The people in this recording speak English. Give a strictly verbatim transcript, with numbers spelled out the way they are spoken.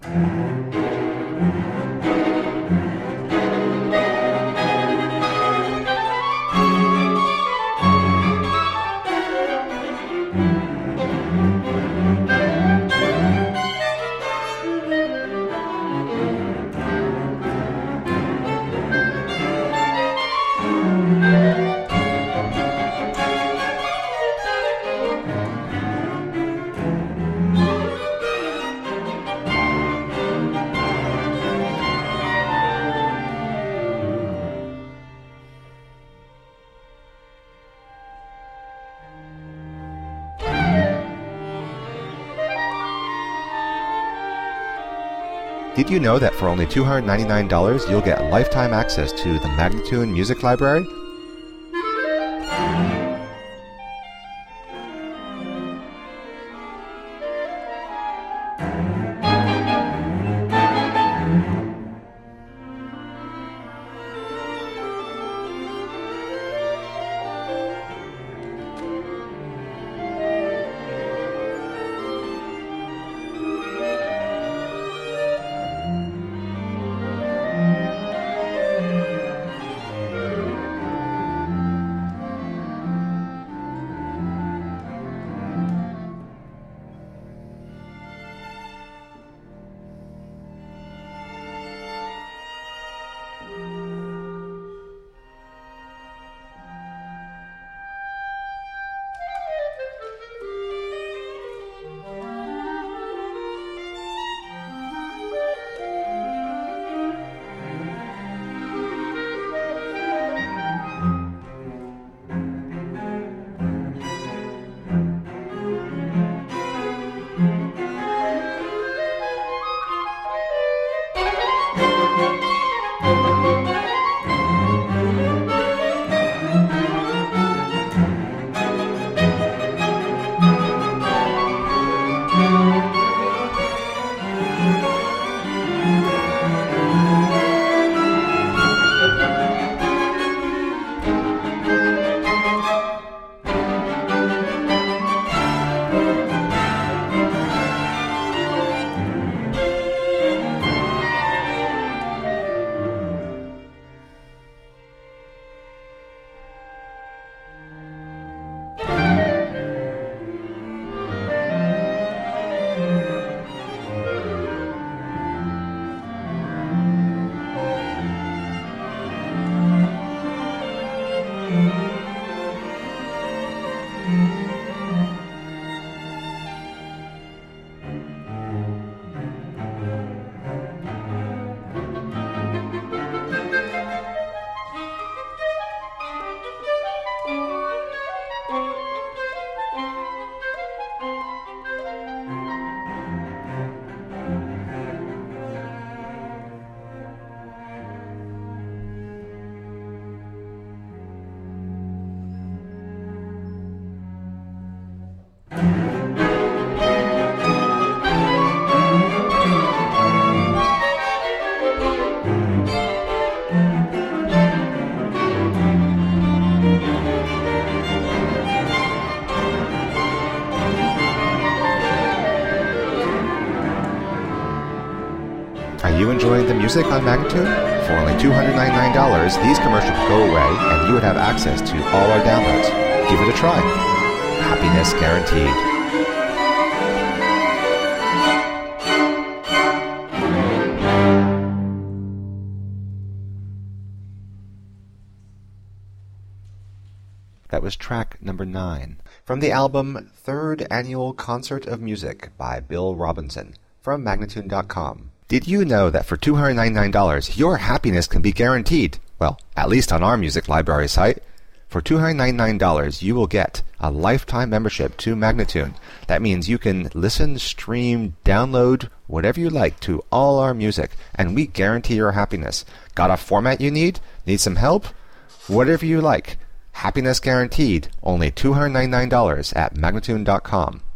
Did you know that for only two hundred ninety-nine dollars you'll get lifetime access to the Magnatune Music Library? Are you enjoying the music on Magnatune? For only two hundred ninety-nine dollars, these commercials would go away and you would have access to all our downloads. Give it a try. Happiness guaranteed. That was track number nine from the album Third Annual Concert of Music by Bill Robinson from Magnatune dot com. Did you know that for two hundred ninety-nine dollars your happiness can be guaranteed? Well, at least on our music library site. For two hundred ninety-nine dollars you will get a lifetime membership to Magnatune. That means you can listen, stream, download, whatever you like to all our music, and we guarantee your happiness. Got a format you need? Need some help? Whatever you like. Happiness guaranteed. Only two hundred ninety-nine dollars at Magnatune dot com.